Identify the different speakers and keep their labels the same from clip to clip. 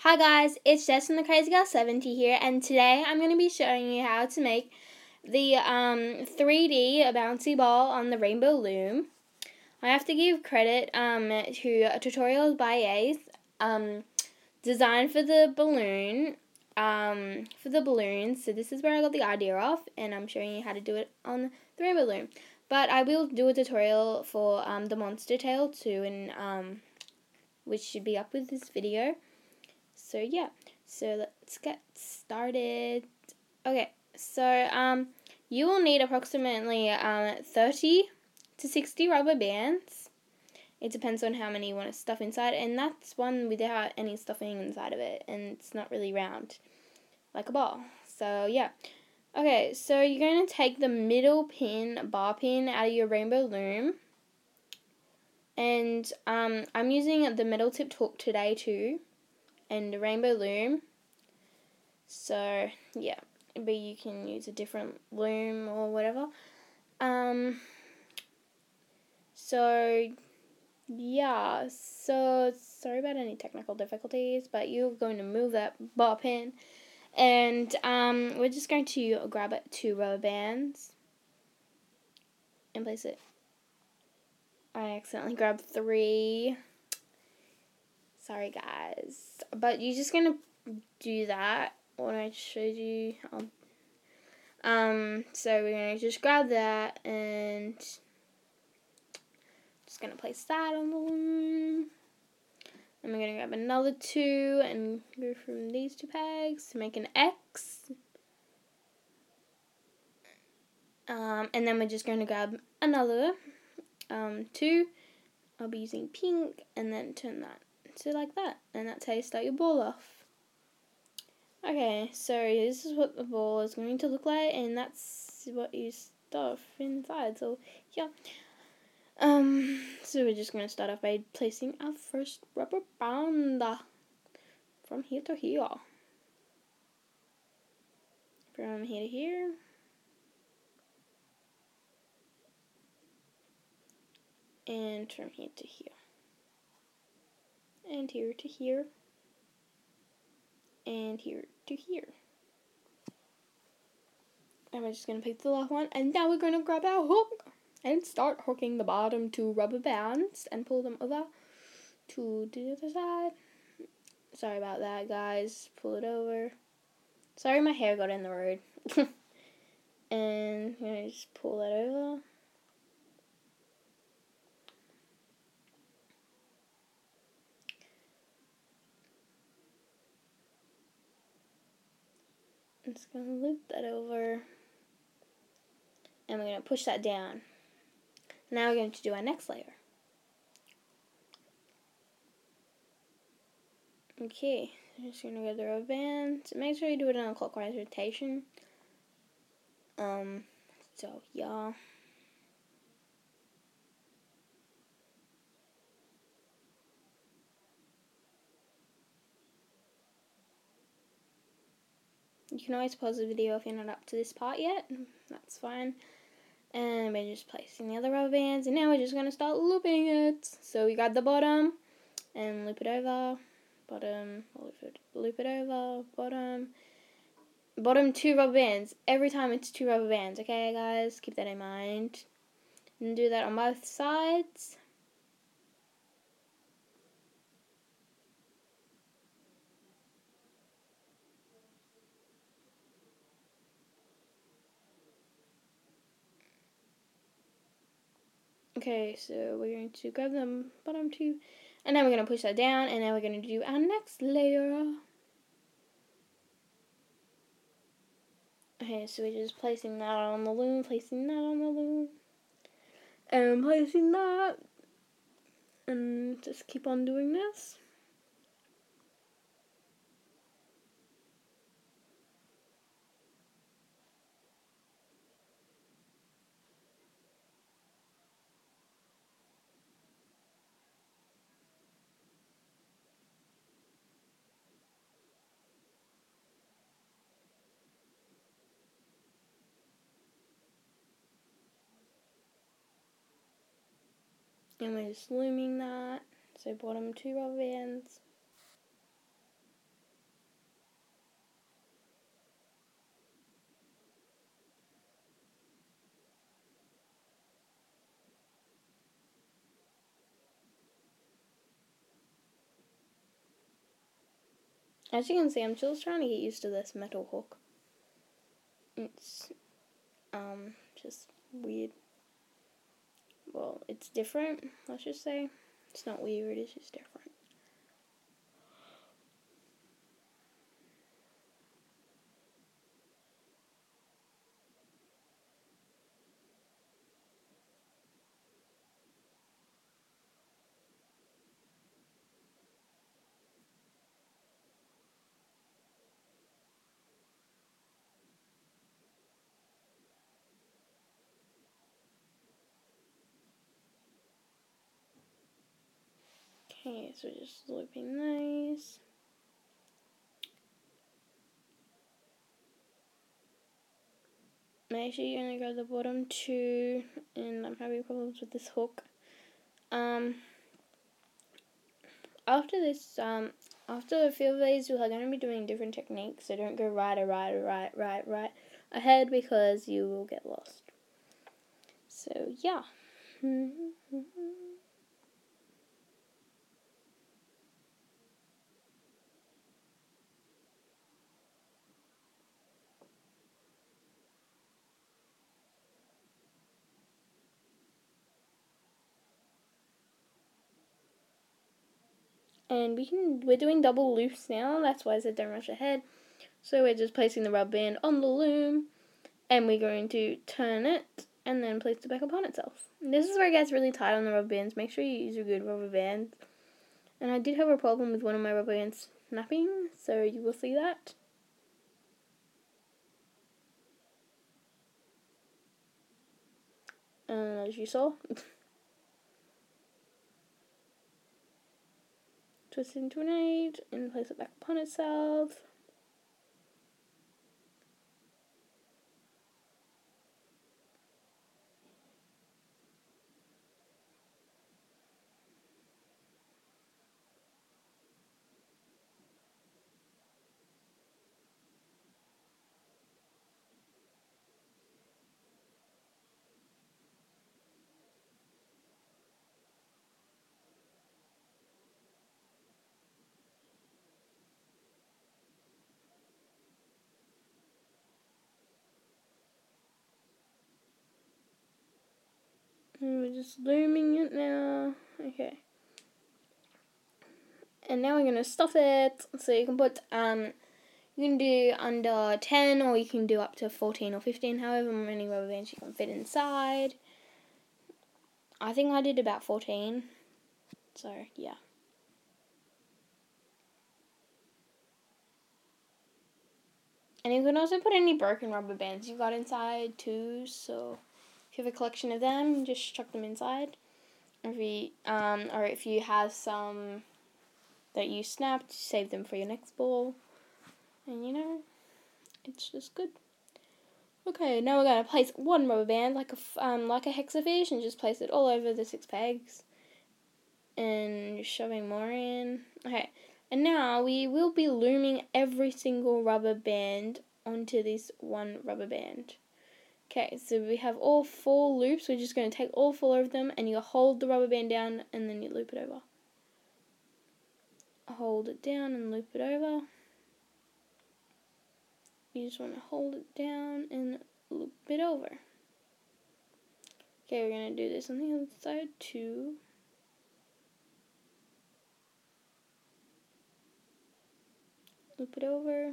Speaker 1: Hi guys, it's Jess from the Crazy Girl 70 here, and today I'm going to be showing you how to make the 3D bouncy ball on the Rainbow Loom. I have to give credit to Tutorials by Ace, designed for the balloons. So this is where I got the idea of, and I'm showing you how to do it on the Rainbow Loom. But I will do a tutorial for the Monster Tail too, and which should be up with this video. So yeah, so let's get started. Okay, so you will need approximately 30 to 60 rubber bands. It depends on how many you want to stuff inside, and that's one without any stuffing inside of it, and it's not really round like a ball. So yeah. Okay, so you're going to take the middle pin, bar pin, out of your Rainbow Loom. And I'm using the metal tipped hook today too, and the Rainbow Loom. So yeah, but you can use a different loom or whatever. So yeah, so sorry about any technical difficulties, but you're going to move that bar pin, and we're just going to grab it 2 rubber bands and place it. I accidentally grabbed 3. Sorry guys, but you're just gonna do that when I showed you. So we're gonna just grab that and just gonna place that on the loom. And we're gonna grab another 2 and go from these 2 pegs to make an X. And then we're just going to grab another 2. I'll be using pink, and then turn that to like that, and that's how you start your ball off. Okay, so this is what the ball is going to look like, and that's what you stuff inside. So yeah. So we're just going to start off by placing our first rubber band from here to here. From here to here. And from here to here. And here to here. And here to here. And we're just going to pick the last one. And now we're going to grab our hook and start hooking the bottom 2 rubber bands and pull them over to the other side. Sorry about that, guys. Pull it over. Sorry my hair got in the road. And I'm going to just pull that over. I'm just going to loop that over. And we're going to push that down. Now we're going to do our next layer. Okay, I'm just going to go the rubber bands. Make sure you do it in a clockwise rotation. So yeah. You can always pause the video if you're not up to this part yet. That's fine. And we're just placing the other rubber bands, and now we're just going to start looping it. So we grab the bottom and loop it over, bottom, loop it over, bottom 2 rubber bands. Every time it's 2 rubber bands, okay guys? Keep that in mind. And do that on both sides. Okay, so we're going to grab the bottom 2, and then we're going to push that down, and then we're going to do our next layer. Okay, so we're just placing that on the loom, placing that on the loom, and placing that, and just keep on doing this. And we're just looming that, so bottom 2 rubber bands. As you can see, I'm just trying to get used to this metal hook. It's just weird. Well, it's different, let's just say. It's not weird, it's just different. Okay, so just looping these. Make sure you only grab the bottom two, and I'm having problems with this hook. After this, after a few of these, we are going to be doing different techniques, so don't go right ahead because you will get lost. So, yeah. And we're doing double loops now, that's why I said don't rush ahead. So we're just placing the rubber band on the loom, and we're going to turn it, and then place it back upon itself. And this is where it gets really tight on the rubber bands. Make sure you use a good rubber band. And I did have a problem with one of my rubber bands snapping, so you will see that. As you saw. Twist it into an 8 and place it back upon itself. And we're just looming it now. Okay. And now we're going to stuff it. So you can put, you can do under 10 or you can do up to 14 or 15, however many rubber bands you can fit inside. I think I did about 14. So, yeah. And you can also put any broken rubber bands you got inside too. So, if you have a collection of them, just chuck them inside. Or if you have some that you snapped, save them for your next ball. And you know, it's just good. Okay, now we're going to place one rubber band like a hexafish and just place it all over the 6 pegs. And just shoving more in. Okay, and now we will be looming every single rubber band onto this one rubber band. Okay, so we have all 4 loops. We're just going to take all 4 of them and you hold the rubber band down and then you loop it over. Hold it down and loop it over. You just want to hold it down and loop it over. Okay, we're going to do this on the other side too. Loop it over.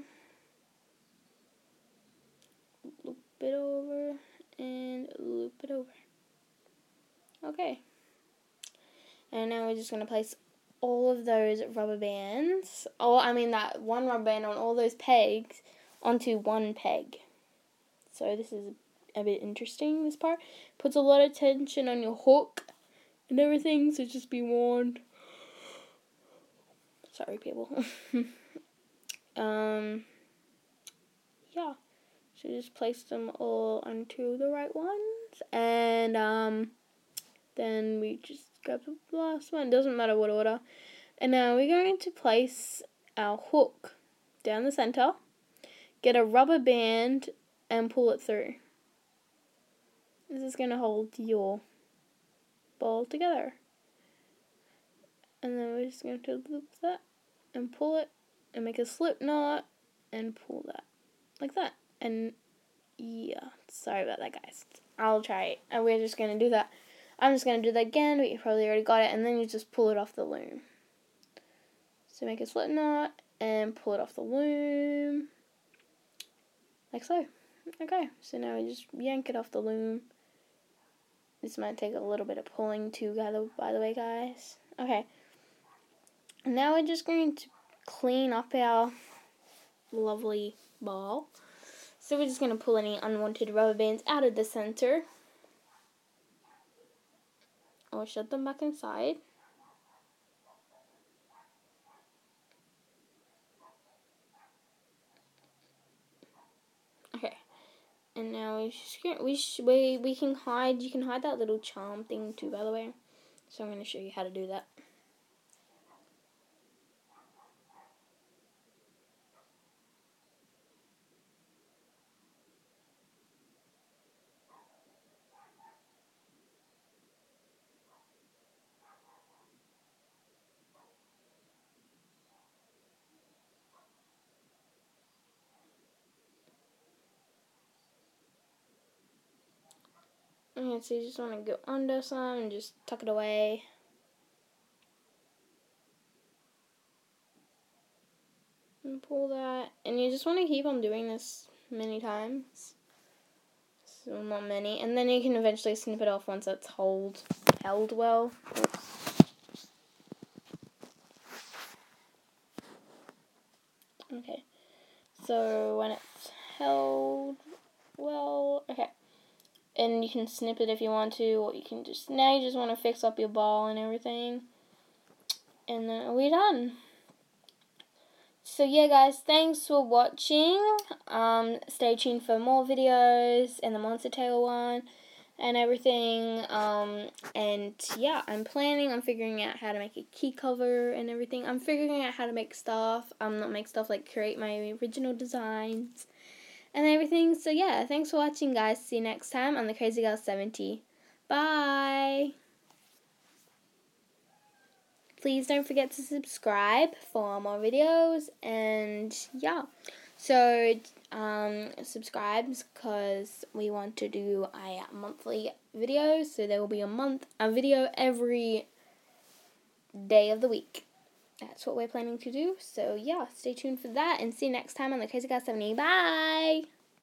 Speaker 1: Loop it over. And loop it over. Okay. And now we're just going to place all of those rubber bands, that one rubber band on all those pegs onto one peg. So this is a bit interesting, this part. Puts a lot of tension on your hook and everything, so just be warned. Sorry, people. Yeah. So just place them all onto the right ones, and then we just grab the last one. Doesn't matter what order. And now we're going to place our hook down the center, get a rubber band, and pull it through. This is going to hold your ball together. And then we're just going to loop that and pull it and make a slip knot and pull that like that. And yeah, sorry about that, guys. I'll try it. And we're just going to do that. I'm just going to do that again, but you probably already got it. And then you just pull it off the loom. So make a slip knot and pull it off the loom. Like so. Okay, so now we just yank it off the loom. This might take a little bit of pulling too, by the way, guys. Okay. Now we're just going to clean up our lovely ball. So we're just going to pull any unwanted rubber bands out of the center. Or shove them back inside. Okay. And now we can hide. You can hide that little charm thing too, by the way. So I'm going to show you how to do that. Okay, so you just want to go under some and just tuck it away. And pull that. And you just want to keep on doing this many times. So not many. And then you can eventually snip it off once it's held well. Oops. Okay. So when it's held well, okay. And you can snip it if you want to, or you can now you just want to fix up your ball and everything. And then we're done. So yeah, guys, thanks for watching. Stay tuned for more videos and the Monster Tail one and everything. And yeah, I'm figuring out how to make a key cover and everything. I'm figuring out how to make stuff. Not make stuff, like create my original designs and everything. So yeah, thanks for watching, guys. See you next time on the Crazy Girl 70. Bye. Please don't forget to subscribe for more videos, and yeah, so subscribe because we want to do a monthly video, so there will be a video every day of the week. That's what we're planning to do. So yeah, stay tuned for that, and see you next time on the Crazy Girl 70. Bye.